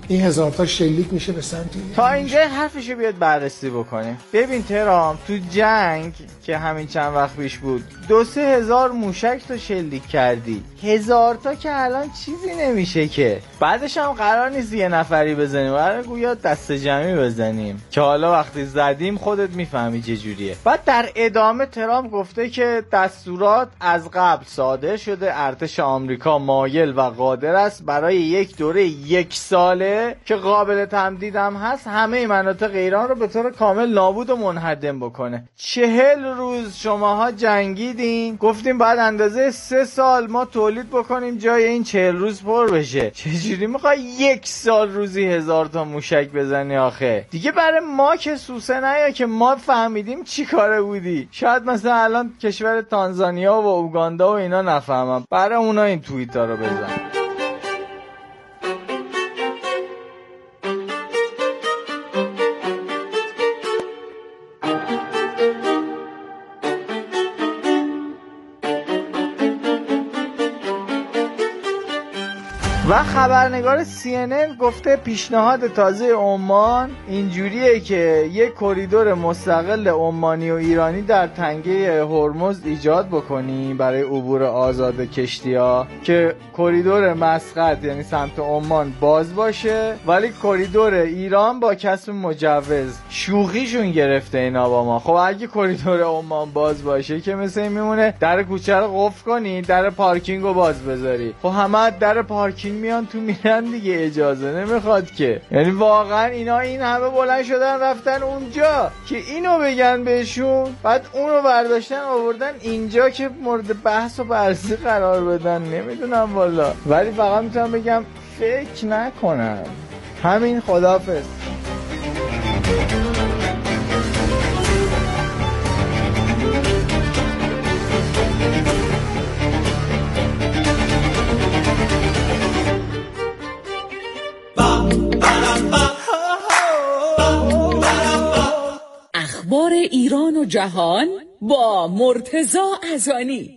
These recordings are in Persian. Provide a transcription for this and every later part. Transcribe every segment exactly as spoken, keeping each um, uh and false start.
این هزار تا شلیک میشه به سمت تا اینجا حرفشو بیاد بررسی بکنیم. ببین ترام تو جنگ که همین چند وقت پیش بود دو سه هزار موشک تو شلیک کردی، هزار تا که الان چیزی نمیشه که. بعدش هم قرار نیست یه نفری بزنیم، قرار گویا دست جمعی بزنیم که حالا وقتی زدیم خودت میفهمی چه جوریه. بعد در ادامه ترامپ گفته که دستورات از قبل صادر شده، ارتش آمریکا مایل و قادر است برای یک دوره یک ساله که قابل تمدید هم هست همه مناطق ایران رو به طور کامل نابود و منهدم بکنه. چهل روز شماها جنگیدین، گفتیم بعد اندازه سه سال ما تولید بکنیم جای این چهل روز پر بشه. چجوری میخوای یک سال روزی هزار تا موشک بزنی آخه؟ دیگه برای ما که سوسه نیا که ما فهمیدیم چی کاره بودی. شاید مثلا الان کشور تانزانیا و اوگاندا و اینا نفهمم، برای اونا این توییت ها رو بزن. و خبرنگار سی ان ان گفته پیشنهاد تازه عمان اینجوریه که یک کریدور مستقل عمانی و ایرانی در تنگه هرمز ایجاد بکنیم برای عبور آزاد کشتی‌ها، که کریدور مسقط یعنی سمت عمان باز باشه ولی کریدور ایران با کسب مجوز. شوخیشون گرفته اینا با ما. خب اگه کریدور عمان باز باشه که مثل این میمونه در کوچه رو قفل کنی، در پارکینگ رو باز بذاری. خب همه در پارکینگ میان تو میرن دیگه، اجازه نمیخواد که. یعنی واقعا اینا این همه بلند شدن رفتن اونجا که اینو بگن بهشون، بعد اونو برداشتن آوردن اینجا که مورد بحث و بررسی قرار بدن. نمیدونم والا، ولی فقط میتونم بگم فکر نکنم. همین، خداحافظ. اخبار ایران و جهان با مرتضی ازانی.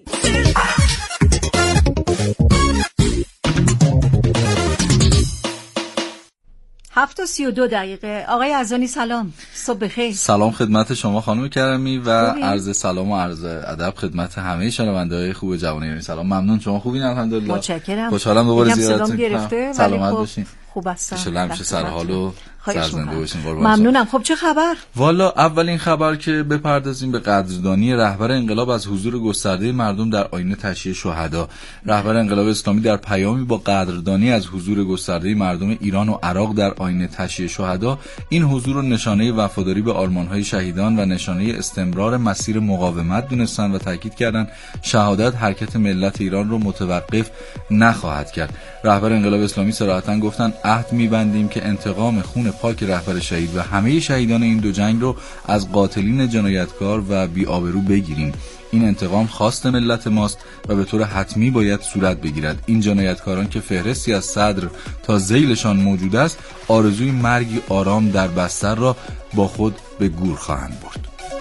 هفت و سی و دو دقیقه. آقای ازانی سلام، صبح بخیر. سلام خدمت شما خانم کرمی و عرض سلام و عرض ادب خدمت همه شنونده‌های خوب جوان ایرانی. سلام، ممنون. شما خوبین؟ الحمدلله. متشکرم. خوشحالم دوباره زیارتتون کردم. سلامت باشین. خوب هستم. ان شاء الله همیشه سر حال و سرزنده باشین. ممنونم. خب چه خبر؟ والا اولین خبر که بپردازیم به قدردانی رهبر انقلاب از حضور گسترده مردم در آیین تشییع شهدا. رهبر انقلاب اسلامی در پیامی با قدردانی از حضور گسترده مردم ایران و عراق در آیین تشییع شهدا این حضور رو نشانه وفاداری به آرمان‌های شهیدان و نشانه استمرار مسیر مقاومت دونستن و تاکید کردند شهادت حرکت ملت ایران رو متوقف نخواهد کرد. رهبر انقلاب اسلامی صراحتاً گفتن عهد می‌بندیم که انتقام خون پاک رهبر شهید و همه شهیدان این دو جنگ رو از قاتلین جنایتکار و بی‌آبرو بگیریم. این انتقام خواست ملت ماست و به طور حتمی باید صورت بگیرد. این جنایتکاران که فهرستی از صدر تا ذیلشان موجود است آرزوی مرگی آرام در بستر را با خود به گور خواهند برد.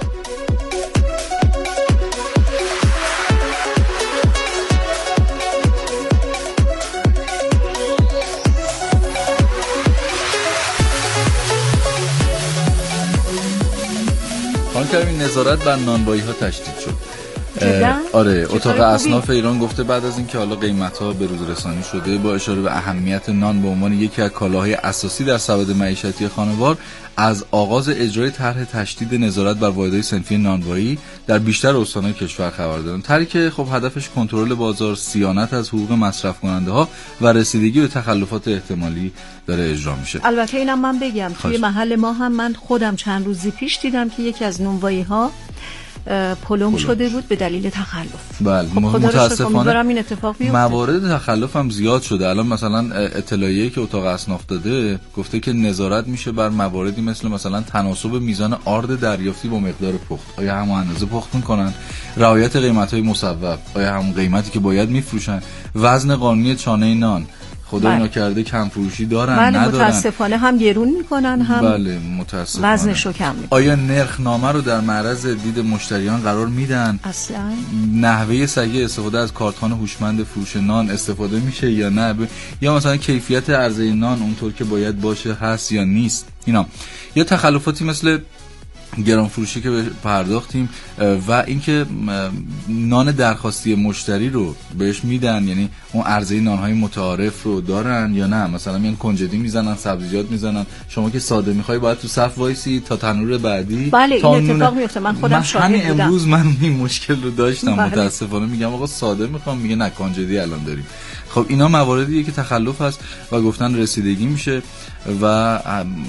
این نظارت بر نانوایی ها تشدید شد. آره، اتاق اصناف ایران گفته بعد از اینکه حالا قیمت ها به روز رسانی شده با اشاره به اهمیت نان به عنوان یکی از کالاهای اساسی در سبد معیشتی خانوار، از آغاز اجرای طرح تشدید نظارت بر واحدهای صنفی نانوایی در بیشتر استان‌های کشور خبر دادن. طرحی که خب هدفش کنترل بازار، صیانت از حقوق مصرف کننده ها و رسیدگی به تخلفات احتمالی داره اجرا میشه. البته اینم من بگم توی محل ما هم من خودم چند روزی پیش دیدم که یکی از نانوایی ها پلم شده بود به دلیل تخلف. بله، خب متاسفانه این اتفاق بیفته. موارد تخلف هم زیاد شده. الان مثلا اطلاعیه‌ای که اتاق اصناف داده گفته که نظارت میشه بر مواردی مثل مثلا تناسب میزان آرد دریافتی با مقدار پخت. آیا همون اندازه پخت میکنن؟ رعایت قیمت‌های مصوب، آیا همون قیمتی که باید میفروشن؟ وزن قانونی چانه نان. خدا اینا کرده کم فروشی دارن بله ندارن. متاسفانه هم گرون میکنن هم بله متاسفانه وزنشو کم میکنن. آیا نرخنامه رو در معرض دید مشتریان قرار میدن؟ اصلا نحوه صحیح استفاده از کارتخوان هوشمند فروش نان استفاده میشه یا نه؟ ب... یا مثلا کیفیت عرضه نان اونطور که باید باشه هست یا نیست؟ اینا یا تخلفاتی مثل گران فروشی که پرداختیم و اینکه نان درخواستی مشتری رو بهش میدن، یعنی اون عرضه نانهای متعارف رو دارن یا نه؟ مثلا میان کنجدی میزنن، سبزیجات میزنن، شما که ساده میخوای باید تو صف وایسی تا تنور بعدی. بله تا این اتفاق میفته، من خودم شاهد بودم. همین امروز من این مشکل رو داشتم. بله. متاسفانه میگم آقا ساده میخوام، میگه نه کنجدی الان داریم. خب اینا مواردیه که تخلف هست و گفتن رسیدگی میشه و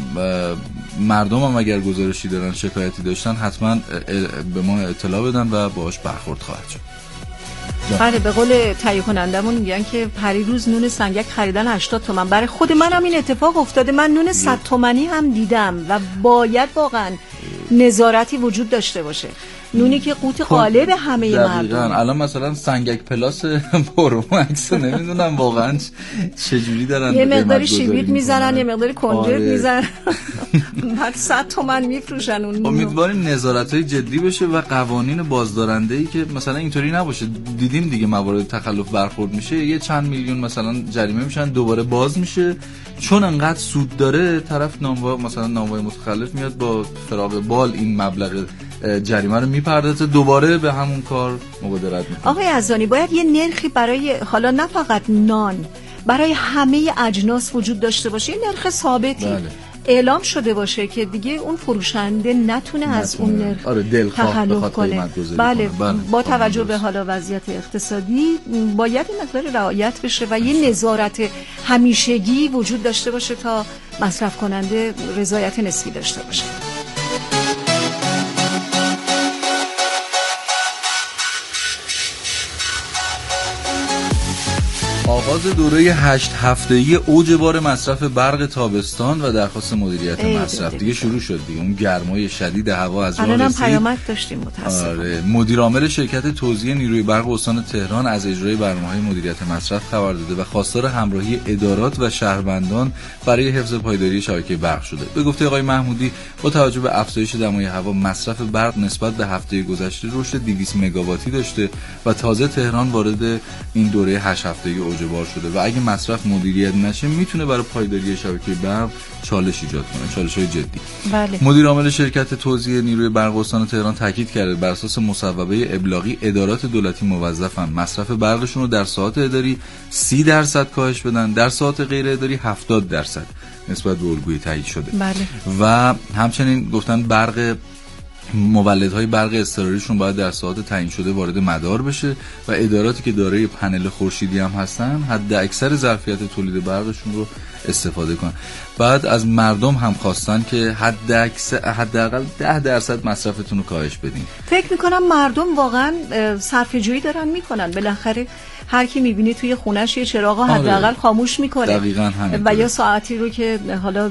مردم هم اگر گزارشی دارن، شکایتی داشتن، حتما به ما اطلاع بدن و باهاش برخورد خواهد شد. بله به قول تهیه کنندمون میگن که پریروز نون سنگک خریدن هشتاد تومن. برای خود من هم این اتفاق افتاده. من نون صد تومنی هم دیدم و باید واقعا نظارتی وجود داشته باشه. نونی که قوت قالب همه مردم. الان مثلا سنگک پلاس پرومکس نمیدونم واقعا چجوری دارن یه مقداری شیبیت میزنن، یه مقداری کنجد آره. میزنن، بعد صد تومن میفروشن اون. امیدواریم نظارت‌های جدی بشه و قوانین بازدارنده‌ای که مثلا اینطوری نباشه. دیدیم دیگه موارد تخلف برخورد میشه، یه چند میلیون مثلا جریمه میشن، دوباره باز میشه، چون انقدر سود داره طرف ناموا مثلا ناموای متخلف میاد با فراغ بال این مبلغ جریمه رو میپردازه، دوباره به همون کار مبادرت میکنه. آقای عزانی باید یه نرخی برای حالا نه فقط نان، برای همه اجناس وجود داشته باشه، یه نرخ ثابتی بله. اعلام شده باشه که دیگه اون فروشنده نتونه, نتونه. از اون نرخ آره تخلف کنه. بله. بله با توجه به حالا وضعیت اقتصادی باید این مقدار رعایت بشه و یه نظارت همیشگی وجود داشته باشه تا مصرف کننده رضایت نسبی داشته باشه. آغاز دوره هشت هفته‌ای اوج بار مصرف برق تابستان و درخواست مدیریت مصرف دیگه شروع شد دیگه. اون گرمای شدید هوا از راه رسید. الانم پیامک داشتیم متأسفانه. آره. مدیر عامل شرکت توزیع نیروی برق استان تهران از اجرای برنامه‌های مدیریت مصرف خبر داده و خواستار همراهی ادارات و شهروندان برای حفظ پایداری شبکه برق شده. به گفته آقای محمودی با توجه به افزایش دمای هوا مصرف برق نسبت به هفته گذشته رشد دویست مگاواتی داشته و تازه تهران وارد این دوره هشت هفته‌ای بار شده و اگه مصرف مدیریت نشه میتونه برای پایداری شبکه برق چالش ایجاد کنه، چالش‌های جدی. بله. مدیر عامل شرکت توزیع نیروی برق استان تهران تاکید کرده بر اساس مصوبه ابلاغی ادارات دولتی موظفن مصرف برقشون رو در ساعات اداری سی درصد کاهش بدن، در ساعات غیر اداری هفتاد درصد نسبت به الگوی تایید شده. بله. و همچنین گفتن برق مولدهای برق اضطراریشون باید در ساعات تعیین شده وارد مدار بشه و اداراتی که دارای پنل خورشیدی هم هستن حد اکثر ظرفیت تولید برقشون رو استفاده کنن. بعد از مردم هم خواستن که حد اکثر حداقل ده درصد مصرفتون رو کاهش بدین. فکر میکنم مردم واقعا صرفه‌جویی دارن میکنن. بالاخره هر کی میبینی توی خونش یه چراغ حداقل آره. خاموش میکنه. دقیقاً همین. و یا ساعتی رو که حالا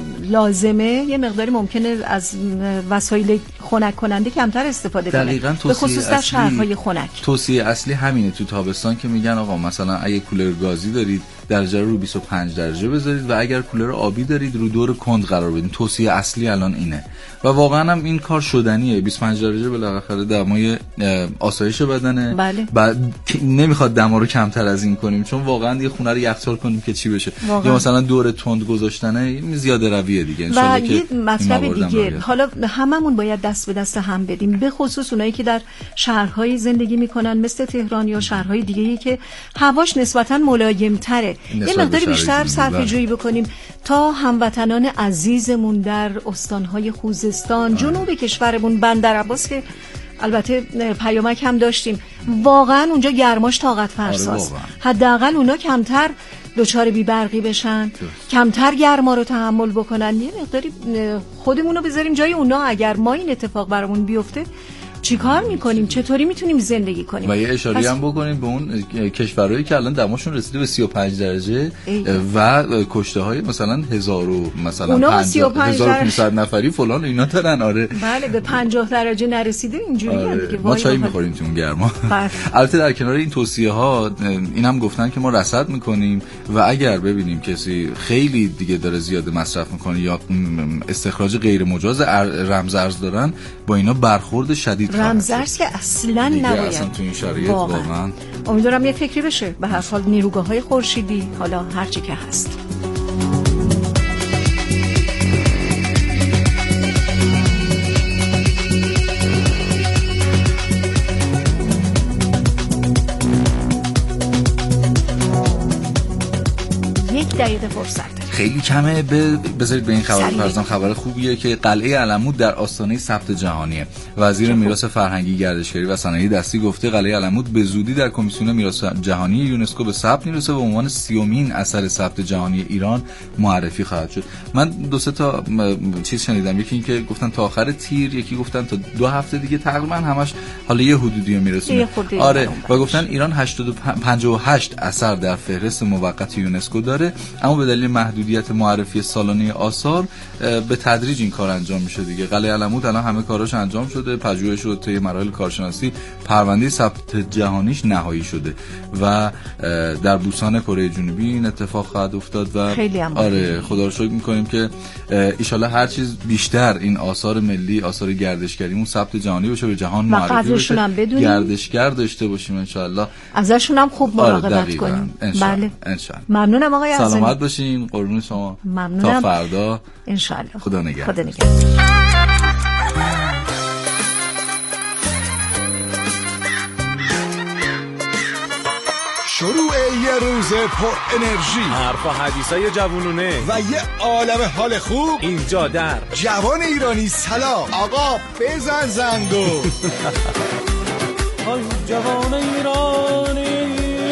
لازمه یه مقداری ممکنه از وسایل خنک کننده کمتر استفاده کنه. به خصوص در شهرهای خنک. توصیه اصلی همینه تو تابستان که میگن آقا مثلا اگه کولر گازی دارید درجه رو بیست و پنج درجه بذارید و اگر کولر آبی دارید رو دور کند قرار بدین. توصیه اصلی الان اینه و واقعا هم این کار شدنیه. بیست و پنج درجه بالاخره دمای آسایش بدنه. بله. بعد نمیخواد دما رو کمتر از این کنیم چون واقعا دیگه خونه رو یخچال کنیم که چی بشه. واقعا. یا مثلا دور تند گذاشتنه زیاده رویه دیگه. ان شاءالله که یه مطلب دیگه حالا هممون باید دست به دست هم بدیم، به خصوص اونایی که در شهرهای زندگی میکنن مثل تهران یا شهرهای دیگه‌ای که هواش نسبتاً ملایم‌تره. یه مقداری بیشتر صرفه‌جویی بکنیم تا هموطنان عزیزمون در استانهای خوزستان، جنوب کشورمون، بندرعباس که البته پیامک هم داشتیم، واقعا اونجا گرماش طاقت فرساست. حداقل اونا کمتر دچار بی‌برقی بشن، کمتر گرما رو تحمل بکنن. یه مقداری خودمون رو بذاریم جای اونا. اگر ما این اتفاق برامون بیفته چیکار میکنیم؟ چطوری میتونیم زندگی کنیم؟ و یه اشاره پس... هم بکنیم به اون کشورهایی که الان دماشون رسیده به سی و پنج درجه و کشته های مثلا هزار و مثلا هزار و پانصد نفری فلان اینا دارن. آره بله به پنجاه درجه نرسیده اینجوری آره. هم دیگه ما چای میخوریم تو اون گرما. البته در کنار این توصیه ها این هم گفتن که ما رصد میکنیم و اگر ببینیم کسی خیلی دیگه داره زیاد مصرف میکنه یا استخراج غیر مجاز رمز ارز دارن با اینا برخورد شدید رمز ارز که اصلا نباید اصلا تو این شرایط واقعا. امیدوارم یه فکری بشه. به هر حال نیروگاه‌های خورشیدی حالا هر چی که هست. یک دقیقه فرصت خیلی کمه. ب... بذارید به این خبر بپردازم. خبر خوبیه که قلعه علمود در آستانه ثبت جهانیه. وزیر میراث فرهنگی، گردشگری و صنایع دستی گفته قلعه علمود به زودی در کمیسیون میراث جهانی یونسکو به ثبت میرسه و به عنوان سیومین اثر ثبت جهانی ایران معرفی خواهد شد. من دو سه تا چیز شنیدم، یکی این که گفتن تا آخر تیر، یکی گفتن تا دو هفته دیگه، تقریبا همش حالا یه حدودی میرسونه. آره و گفتن ایران هشتاد و پنجاه و هشت اثر در فهرست موقت یونسکو داره، اما به دلیل محدودیت معرفی سالانه آثار به تدریج این کار انجام میشه دیگه. قلعه علمود الان همه کاراش انجام شده، پژوهش شده، طی مراحل کارشناسی پرونده ثبت جهانیش نهایی شده و در بوسان کره جنوبی این اتفاق خواهد افتاد و خیلی هم آره خدا رو شکر می‌کنیم که ان شاءالله هر چیز بیشتر این آثار ملی، آثار گردشگریمون ثبت جهانی بشه، به جهان معرفی بشه، گردشگر داشته باشیم ان شاءالله. ازشون هم خوب مراقبت آره کنیم. بله ان شاءالله. ممنونم آقای عزیز. سلامت باشین. قربون شما. ممنونم. تا فردا ان شاءالله. خدا نگهدار. خدا نگهدار. شروع یه روز پر انرژی، حرف و حدیثای جوونونه و یه عالم حال خوب اینجا در جوان ایرانی. سلام آقا بزن زنگو. جوان ایرانی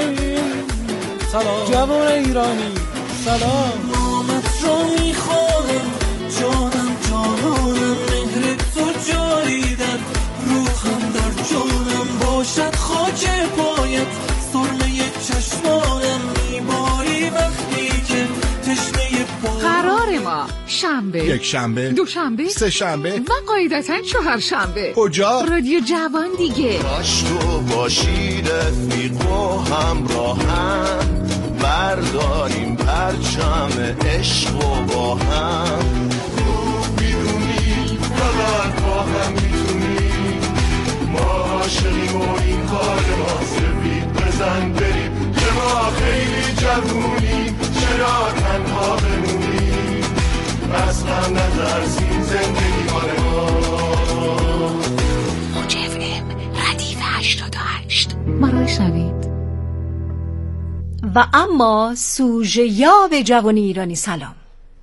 سلام، جوان ایرانی سلام. نامت رو میخوانم جانم جانانم، مهر تو جاری در روحم در جانم باشد، خاک پایت سرمه چشمانم میباری وقتی که تشنه پا. قرار ما شنبه، یک شنبه، دو شنبه، سه شنبه و قاعدتا چهار شنبه. کجا؟ رادیو جوان دیگه. باش تو باشی رفیق و همراهم، برداریم پرچم عشق و با هم رو بیدونی فقط با هم میتونیم، ما عاشقیم و این کار ما سفید بزن بریم، که ما خیلی جوونیم چرا تنها بمونیم، اصلا نترسیم زندگی مال ما. موج اف ام ردیف هشتاد و هشت مرای شنید. و اما سوژه یاب جوان ایرانی. سلام.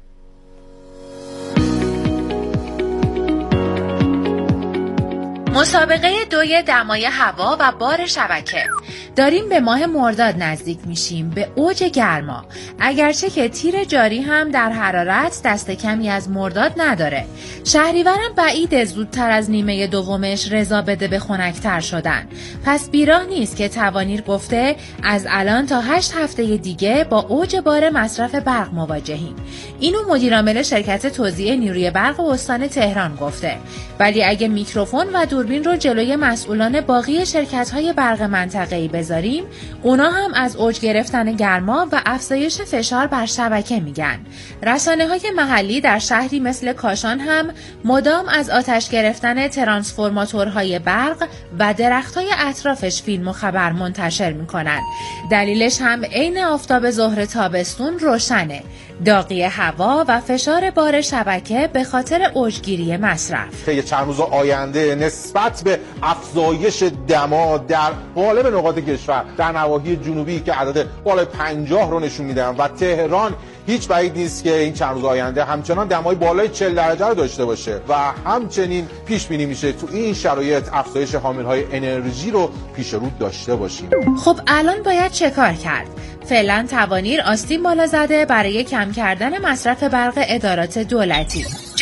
مسابقه دوی دمای هوا و بار شبکه. داریم به ماه مرداد نزدیک میشیم، به اوج گرما. اگرچه که تیر جاری هم در حرارت دست کمی از مرداد نداره. شهریورم بعید زودتر از نیمه دومش رضا بده به خنک‌تر شدن. پس بیراه نیست که توانیر گفته از الان تا هشت هفته دیگه با اوج بار مصرف برق مواجهیم. اینو مدیرعامل شرکت توزیع نیروی برق استان تهران گفته. ولی اگه میکروفون و دوربین رو جلوی مسئولان باقی شرکت‌های برق منطقه‌ای بذاریم، اونا هم از اوج گرفتن گرما و افزایش فشار بر شبکه میگن. رسانه‌های محلی در شهری مثل کاشان هم مدام از آتش گرفتن ترانسفورماتورهای برق و درخت‌های اطرافش فیلم و خبر منتشر میکنن. دلیلش هم عین آفتاب ظهر تابستون روشنه. داغی هوا و فشار بار شبکه به خاطر اوجگیری مصرف. طی چند روز آینده نسبت به افزایش دما در غالب نقاط کشور در نواحی جنوبی که عدد بالای پنجاه رو نشون میدن و تهران هیچ بعید نیست که این چند روز آینده همچنان دمای بالای چهل درجه رو داشته باشه و همچنین پیش بینی میشه تو این شرایط افزایش حاملهای انرژی رو پیش رو داشته باشیم. خب الان باید چه کار کرد؟ فعلا توانیر آستین بالا زده برای کم کردن مصرف برق ادارات دولتی. جناب آقای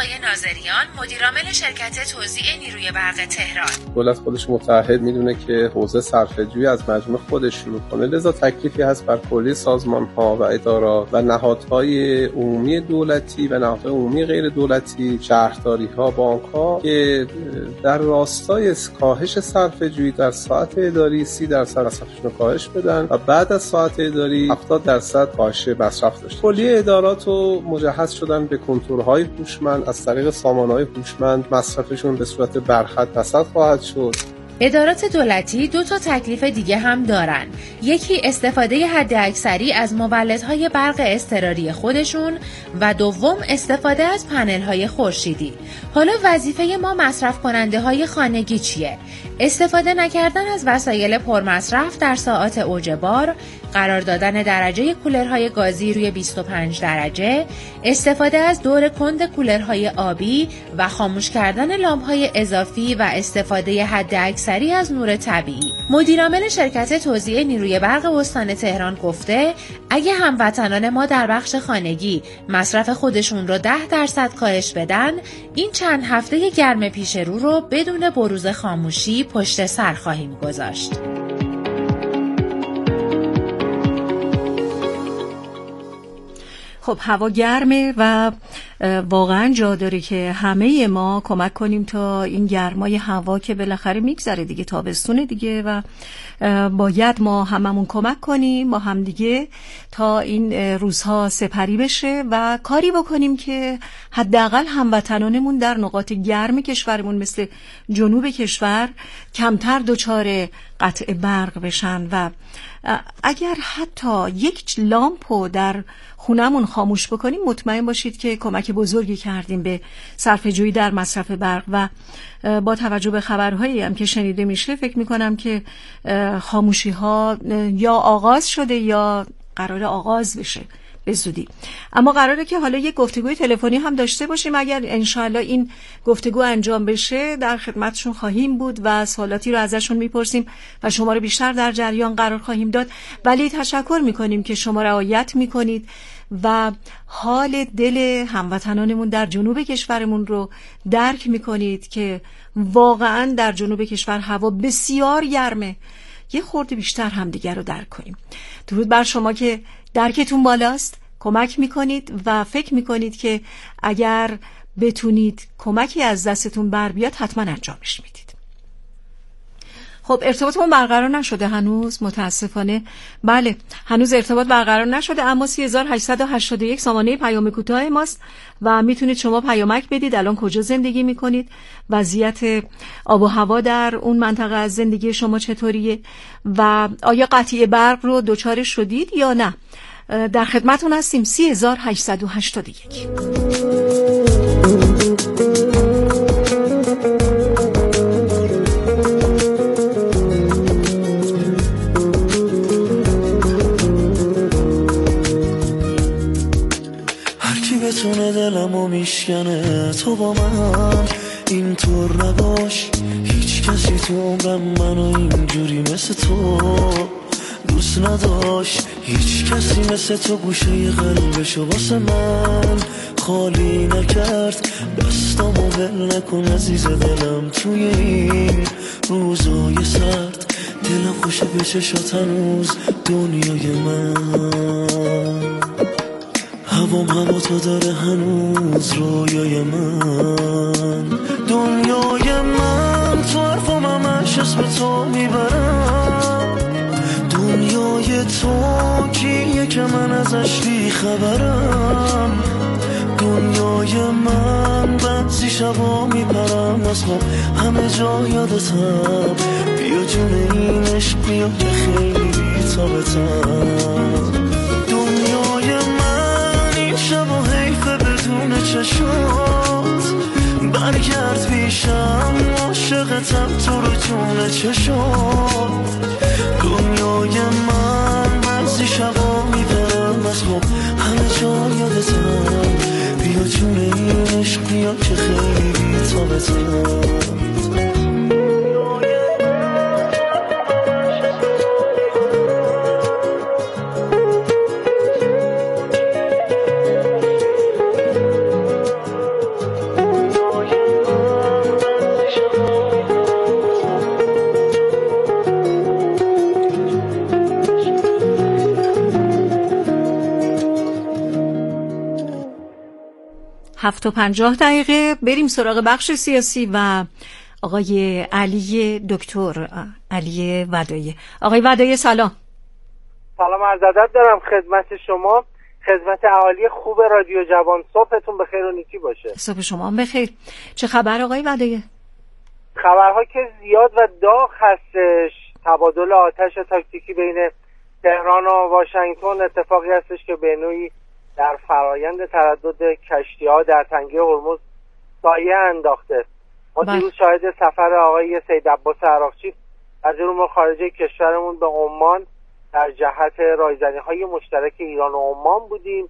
آقای ناظریان، مدیرعامل شرکت توزیع نیروی برق تهران. دولت خودش متعهد میدونه که حوزه صرفه‌جویی از مجموع خودش شروع کنه، لذا تکلیفی هست بر کلی سازمان‌ها و ادارات و نهادهای عمومی دولتی و نهادهای عمومی غیر دولتی، شهرداری‌ها، بانک‌ها که در راستای کاهش صرفه‌جویی در ساعت اداری سی درصد مصرفشون رو کاهش بدن و بعد از ساعت اداری هفتاد درصد کاهش مصرف داشته. کلیه ادارات رو مجهز شدن به کنترل‌های هوشمند، از طریق سامانه‌های هوشمند مصرفشون به صورت برخط رصد خواهد شد. ادارات دولتی دو تا تکلیف دیگه هم دارن. یکی استفاده حداکثری از مولدهای برق اضطراری خودشون و دوم استفاده از پنل‌های خورشیدی. حالا وظیفه ما مصرف کننده های خانگی چیه؟ استفاده نکردن از وسایل پرمصرف در ساعات اوج بار، قرار دادن درجه کولرهای گازی روی بیست و پنج درجه، استفاده از دور کند کولرهای آبی و خاموش کردن لامپ‌های اضافی و استفاده حداکثری از نور طبیعی. مدیرعامل شرکت توزیع نیروی برق استان تهران گفته اگه هموطنان ما در بخش خانگی مصرف خودشون رو ده درصد کاهش بدن، این چند هفته گرم پیش رو رو بدون بروز خاموشی پشت سر خواهیم گذاشت. خب هوا گرمه و واقعا جا داره که همه ما کمک کنیم تا این گرمای هوا که بالاخره میگذره دیگه، تابستونه دیگه و باید ما هممون کمک کنیم با هم دیگه تا این روزها سپری بشه و کاری بکنیم که حداقل هموطنانمون در نقاط گرم کشورمون مثل جنوب کشور کمتر دچار قطع برق بشن و اگر حتی یک لامپو در خونمون خاموش بکنیم مطمئن باشید که کمک بزرگی کردیم به صرفه‌جویی در مصرف برق و با توجه به خبرهایی هم که شنیده میشه فکر میکنم که خاموشی ها یا آغاز شده یا قرار آغاز بشه به زودی. اما قراره که حالا یک گفتگوی تلفنی هم داشته باشیم. اگر انشاءالله این گفتگو انجام بشه در خدمتشون خواهیم بود و سوالاتی رو ازشون میپرسیم و شما رو بیشتر در جریان قرار خواهیم داد. ولی تشکر میکنیم که شما رعایت میکنید و حال دل هموطنانمون در جنوب کشورمون رو درک میکنید که واقعا در جنوب کشور هوا بسیار گرمه. یه خورده بیشتر همدیگر رو درک کنیم. درود بر شما که درکتون بالاست، کمک میکنید و فکر میکنید که اگر بتونید کمکی از دستتون بر بیاد حتما انجامش میدید. خب ارتباطمون برقرار نشده هنوز متاسفانه. بله هنوز ارتباط برقرار نشده، اما سه هزار و هشتصد و هشتاد و یک سامانه پیام کوتاه ماست و میتونید شما پیامک بدید. الان کجا زندگی میکنید؟ وضعیت آب و هوا در اون منطقه از زندگی شما چطوریه؟ و آیا قطعی برق رو دچار شدید یا نه؟ در خدمتون هستیم. سه هزار و هشتصد و هشتاد و یک. بتونه دلمو میشکنه تو با من اینطور نباش. هیچ کسی تو عمرم منو اینجوری مثل تو دوست نداشت. هیچ کسی مثل تو گوشه قلبشو واسه من خالی نکرد. دستامو ول نکن عزیز دلم توی این روزای سرد. دلم خوشه به چشات هنوز دنیای من. هوام هوا تو داره هنوز رویای من. دنیای من تو حرفم همش اسم تو میبرم. دنیای تو کیه که من ازش بی خبرم. دنیای من بعضی شبا میپرم از خواب همه جا یادتم. بیا جون این عشق بیا که خیلی بی‌تابتم. دنیای من این شب و حیفه بدون چشات. برگرد پیشم عاشقتم تو رو جون چشات. دنیای من بعضی شبا میپرم از خواب همه جا یادتم. بیا جون این عشق بیا که خیلی بی‌تابتم. هفت و پنجاه دقیقه. بریم سراغ بخش سیاسی و آقای علی دکتر علی ودایی. آقای ودایی سلام. سلام عرض ادب دارم خدمت شما، خدمت اهالی خوب رادیو جوان. صبحتون بخیر و نیکی باشه. صبح شما هم بخیر. چه خبر آقای ودایی؟ خبرها که زیاد و داغ هستش. تبادل آتش تاکتیکی بین تهران و واشنگتن اتفاقی هستش که به نوعی در فرایند تردد کشتی‌ها در تنگه هرمز سایه انداخته. ما دیروز شاهد سفر آقای سید عباس عراقچی وزیر امور خارجه کشورمون به عمان در جهت رایزنی‌های مشترک ایران و عمان بودیم.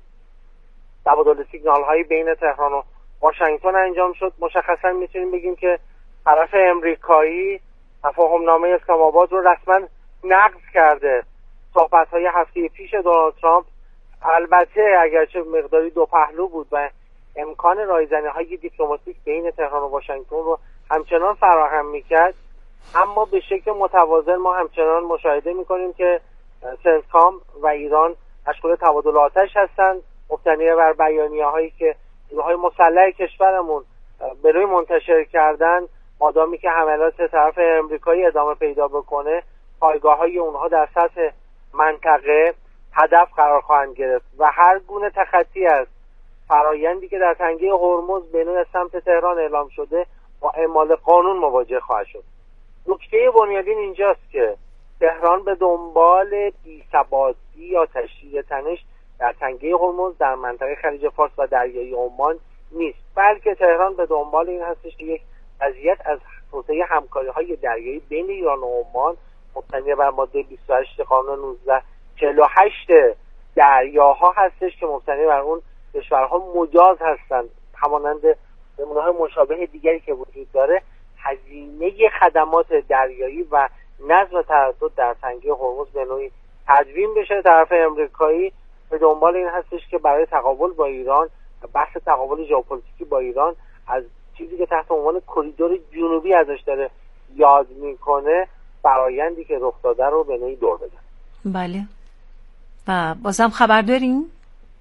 تبادل سیگنال‌های بین تهران و واشنگتن انجام شد. مشخصا میتونیم بگیم که طرف امریکایی تفاهم‌نامه اسلام آباد رو رسما نقض کرده. صحبت‌های هفته پیش دونالد ترامپ البته اگرچه مقداری دو پهلو بود و امکان رایزنی‌های دیپلماتیک بین تهران و واشنگتن رو همچنان فراهم می‌کرد، اما به شکل متوازن ما همچنان مشاهده می‌کنیم که سنتکام و ایران مشغول تبادل آتش هستند، مبتنی بر بیانیه‌هایی که نیروهای مسلح کشورمون به روی منتشر کردن. مادامی که حملات طرف امریکایی ادامه پیدا بکنه، پایگاه‌های اونها در سطح منطقه هدف قرار خواهند گرفت و هر گونه تخطی از فرایندی که در تنگه هرمز به نوع سمت تهران اعلام شده با اعمال قانون مواجه خواهد شد. نکته بنیادین اینجاست که تهران به دنبال بی‌ثباتی یا تشدید تنش در تنگه هرمز در منطقه خلیج فارس و دریای عمان نیست، بلکه تهران به دنبال این هستش که یک وضعیت از توسعه همکاری‌های دریایی بین ایران و عمان مبتنی بر ماده بیست و هشت قانون نوزده چهل و هشت دریاها هستش که مبتنی بر اون کشورها مجاز هستند، همانند نمونه‌های مشابه دیگری که وجود داره. هزینه خدمات دریایی و نظم تردد در تنگه هرمز به نوعی تدوین بشه. طرف امریکایی به دنبال این هستش که برای تقابل با ایران، بحث تقابل ژئوپلیتیکی با ایران، از چیزی که تحت عنوان کریدور جنوبی ازش داره یاد میکنه، فرایندی که رخ داده رو به نوعی دور بدن. بله. و بازم خبر داریم؟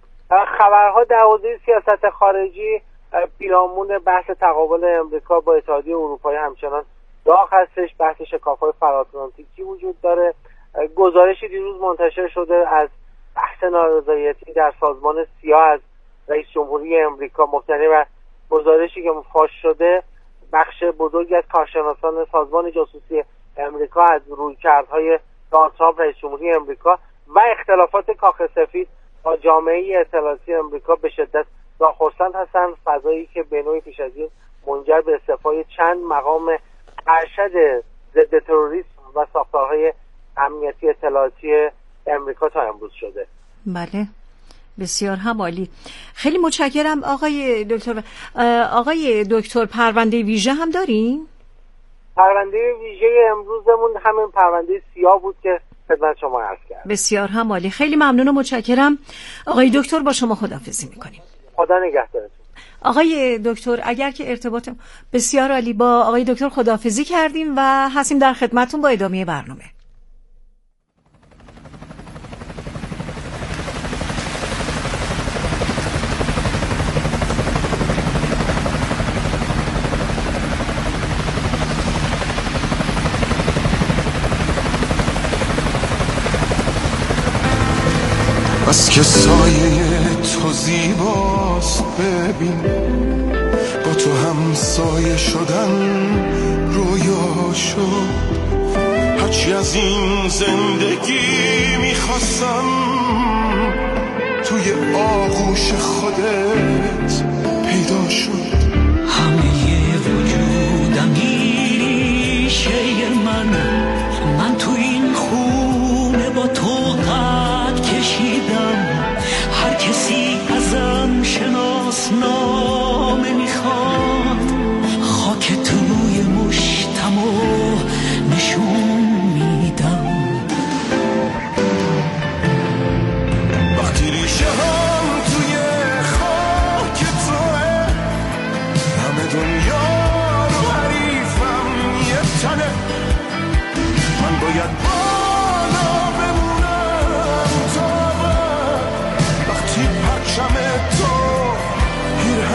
خبرها در حوزه سیاست خارجی پیرامون بحث تقابل امریکا با اتحادیه اروپایی همچنان داغ هستش. بحث شکاف‌های فراتلانتیکی وجود داره. گزارشی دیروز منتشر شده از بحث نارضایتی در سازمان سیا از رئیس جمهوری امریکا، مبتنی بر گزارشی که فاش شده. بخش بزرگی از کارشناسان سازمان جاسوسی امریکا از رویکردهای دونالد ترامپ رئیس جمهوری امریکا و اختلافات کاخ سفید با جامعه اطلاعاتی امریکا به شدت ناخرسند هستند، فضایی که به نوعی پیش از این منجر به استعفای چند مقام ارشد ضد تروریسم و ساختارهای امنیتی اطلاعاتی امریکا تا امروز شده. بله، بسیار هم عالی. خیلی متشکرم آقای دکتر. آقای دکتر پرونده ویژه هم دارین؟ پرونده ویژه امروزمون همین پرونده سیا بود که خدمت شما عرض کردم. بسیار هم عالی. خیلی ممنون و متشکرم آقای دکتر. با شما خداحافظی میکنیم. خدا نگهدارتون. آقای دکتر اگر که ارتباط بسیار عالی، با آقای دکتر خداحافظی کردیم و هستیم در خدمتتون با ادامه برنامه. بس که سایه تو زیباست، ببین با تو هم سایه شدن رویا شد. هرچی از این زندگی میخواستم توی آغوش خودت پیدا شد. همه وجودم ریشه من من تو این خونه با تو قد کشیدم. هر کسی ازم شناسنامه میخواد، خاک توی مشتمو نشون میدم. وقتی ریشه هم توی خاک توه، همه دنیا رو حریفم یه تنه. من باید بالا بمونم تا وقتی پرچم تو گیر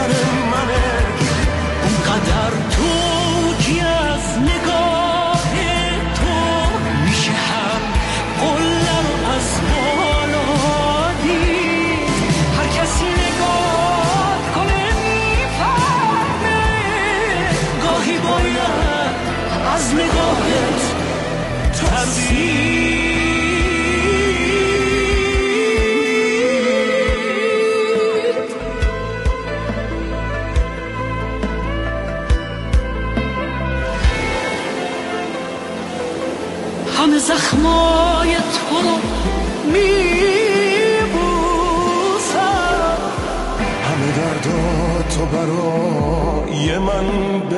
زخمای تو رو میبوسم، همه درداتو برای من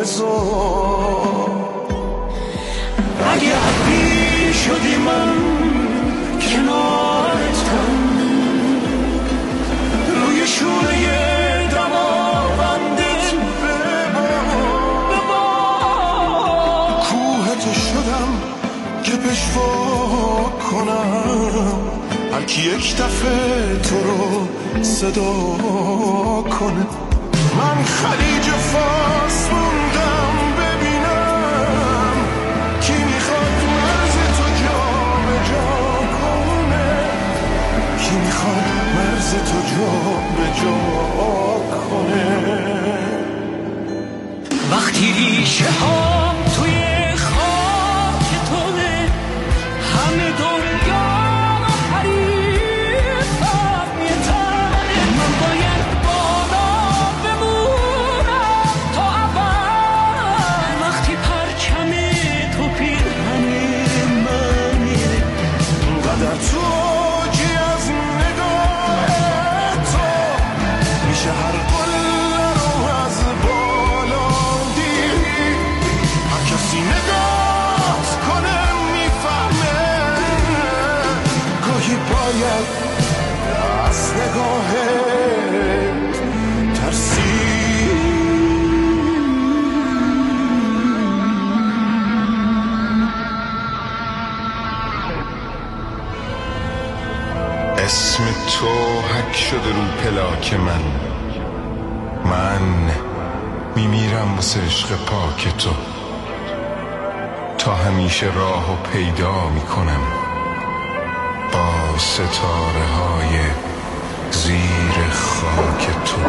بذار. اگه عبی شدی من کنارتم، روی شونه دماوندت ببار، کوه تو شدم که پشوا کنم، هر کی یک دفعه تو رو صدا کنه. من خلیج فارس موندم ببینم کی میخواد مرز تو جا به جا کنه، کی میخواد مرز تو جا به جا کنه. وقتی ریشه ها توی خاک توه، همه دنیا رو حریفم میتنه، من باید بالا بمونم تا اول. وقتی پرچم تو پیرهن منه، قدر تو جی از نگاه تو میشه هر قله رو از بالا دید. هر کسی نگاه کنه میفهمه گاهی باید از نگاه اسم تو حک شده رو پلاک من، من میمیرم واسه عشق پاک تو، تا همیشه راهو پیدا میکنم با ستاره های زیر خاک تو.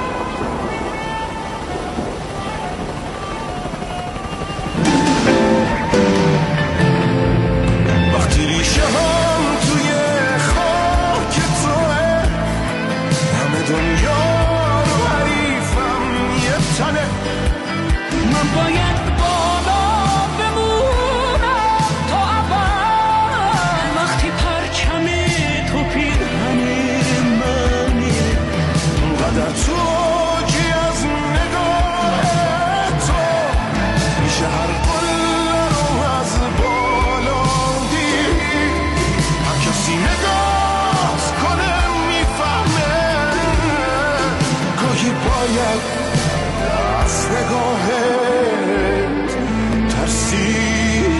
وقتی ریشه هم توی خاک توه، همه دنیا رو حریفم یه تنه، من باید بالا بمونم تا اول. وقتی پرچم تو پیرهن منه، قدر تو جی از نگاه تو میشه هر قله رو از بالا دید. هر کسی نگاه کنه میفهمه گاهی باید از نگاهت ترسید.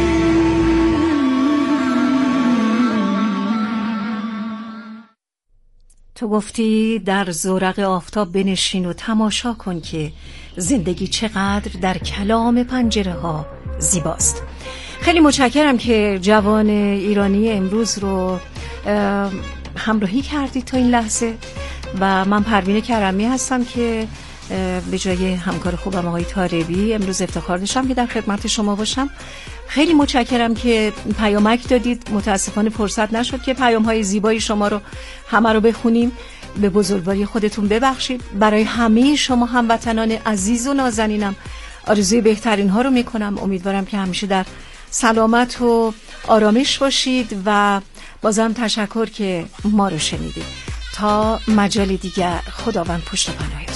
تو گفتی در زورق آفتاب بنشین و تماشا کن که زندگی چقدر در کلام پنجره ها زیباست. خیلی متشکرم که جوان ایرانی امروز رو همراهی کردی تا این لحظه و من پروین کرمی هستم که به جای همکار خوبم آقای طاربی امروز افتخار داشتم که در خدمت شما باشم. خیلی متشکرم که پیامک دادید. متاسفانه فرصت نشد که پیام‌های زیبای شما رو همه رو بخونیم. به بزرگواری خودتون ببخشید. برای همه شما هموطنان عزیز و نازنینم آرزوی بهترین ها رو میکنم. امیدوارم که همیشه در سلامت و آرامش باشید و بازم تشکر که ما رو شنیدید. تا مجال دیگر، خداوند پشت و پناهتون.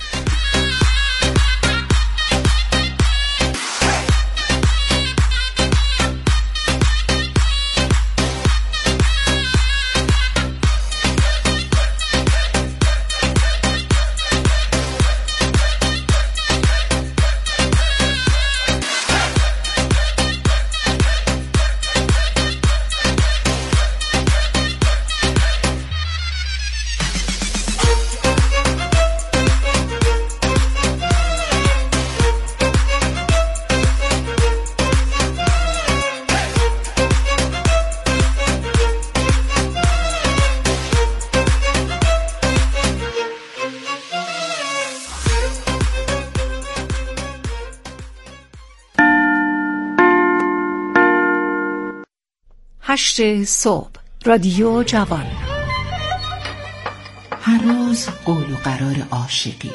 هشت صبح، رادیو جوان. هر روز قول و قرار عاشقی،